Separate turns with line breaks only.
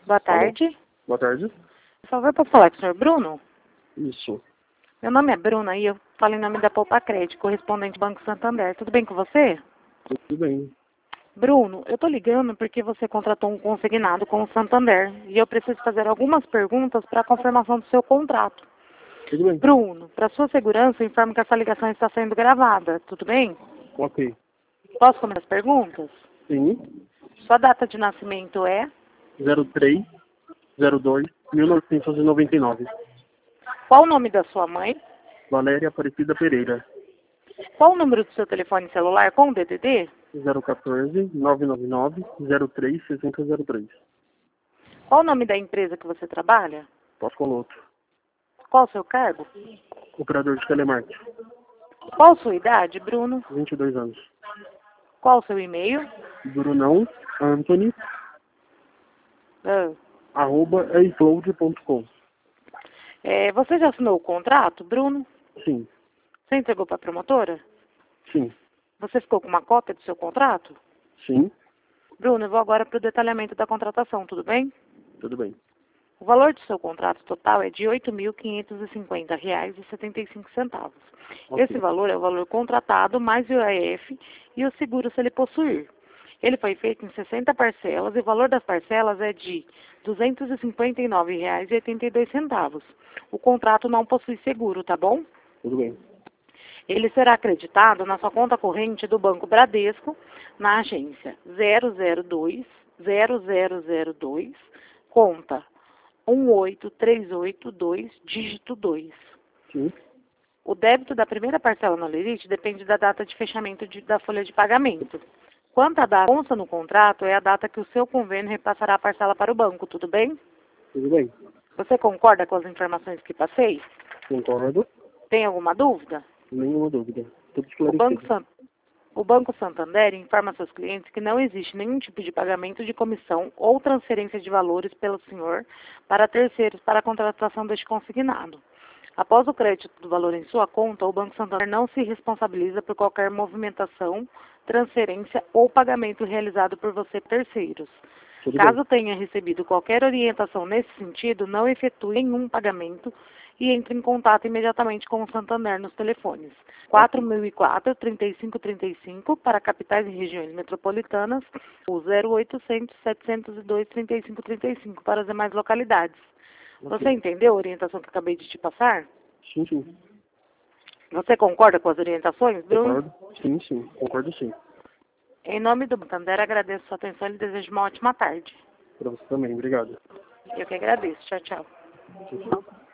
Boa
Alô?
tarde.
Boa tarde.
Por favor, posso falar com o senhor Bruno?
Isso.
Meu nome é Bruna e eu falo em nome da Poupa Crédito, correspondente do Banco Santander. Tudo bem com você?
Tudo bem.
Bruno, eu tô ligando porque você contratou um consignado com o Santander e eu preciso fazer algumas perguntas para a confirmação do seu contrato.
Tudo bem.
Bruno, para sua segurança, eu informo que essa ligação está sendo gravada. Tudo bem?
Ok.
Posso começar as perguntas?
Sim.
Sua data de nascimento é?
03/02/1999.
Qual o nome da sua mãe?
Valéria Aparecida Pereira.
Qual o número do seu telefone celular com o DDD?
014-999-03-6003.
Qual o nome da empresa que você trabalha?
Pós-Coloto.
Qual o seu cargo?
Operador de telemarketing.
Qual sua idade, Bruno?
22 anos.
Qual o seu e-mail?
Brunão Anthony
Ah,
@aicloud.com.
você já assinou o contrato, Bruno?
Sim.
Você entregou para a promotora?
Sim.
Você ficou com uma cópia do seu contrato?
Sim.
Bruno, eu vou agora para o detalhamento da contratação, tudo bem?
Tudo bem.
O valor do seu contrato total é de R$ 8.550,75.
Ok.
Esse valor é o valor contratado mais o IAF e o seguro se ele possuir. Ele foi feito em 60 parcelas e o valor das parcelas é de R$ 259,82. O contrato não possui seguro, tá bom?
Tudo bem.
Ele será acreditado na sua conta corrente do Banco Bradesco, na agência 002, conta 18382, dígito 2.
Sim.
O débito da primeira parcela no Lerite depende da data de fechamento da folha de pagamento. Quanto à data consta no contrato, é a data que o seu convênio repassará a parcela para o banco, tudo bem?
Tudo bem.
Você concorda com as informações que passei?
Concordo.
Tem alguma dúvida?
Nenhuma dúvida. Tudo
O Banco,
esclarecido.
o Banco Santander informa seus clientes que não existe nenhum tipo de pagamento de comissão ou transferência de valores pelo senhor para terceiros para a contratação deste consignado. Após o crédito do valor em sua conta, o Banco Santander não se responsabiliza por qualquer movimentação, transferência ou pagamento realizado por você terceiros.
Tudo bem.
Caso tenha recebido qualquer orientação nesse sentido, não efetue nenhum pagamento e entre em contato imediatamente com o Santander nos telefones 4004-3535 para capitais e regiões metropolitanas ou 0800-702-3535 para as demais localidades. Você
Ok.
entendeu a orientação que acabei de te passar?
Sim, sim.
Você concorda com as orientações, Bruno?
Concordo? Sim, sim. Concordo sim.
Em nome do Santander, agradeço sua atenção e desejo uma ótima tarde.
Para você também. Obrigado.
Eu que agradeço. Tchau, tchau.
Tchau, tchau.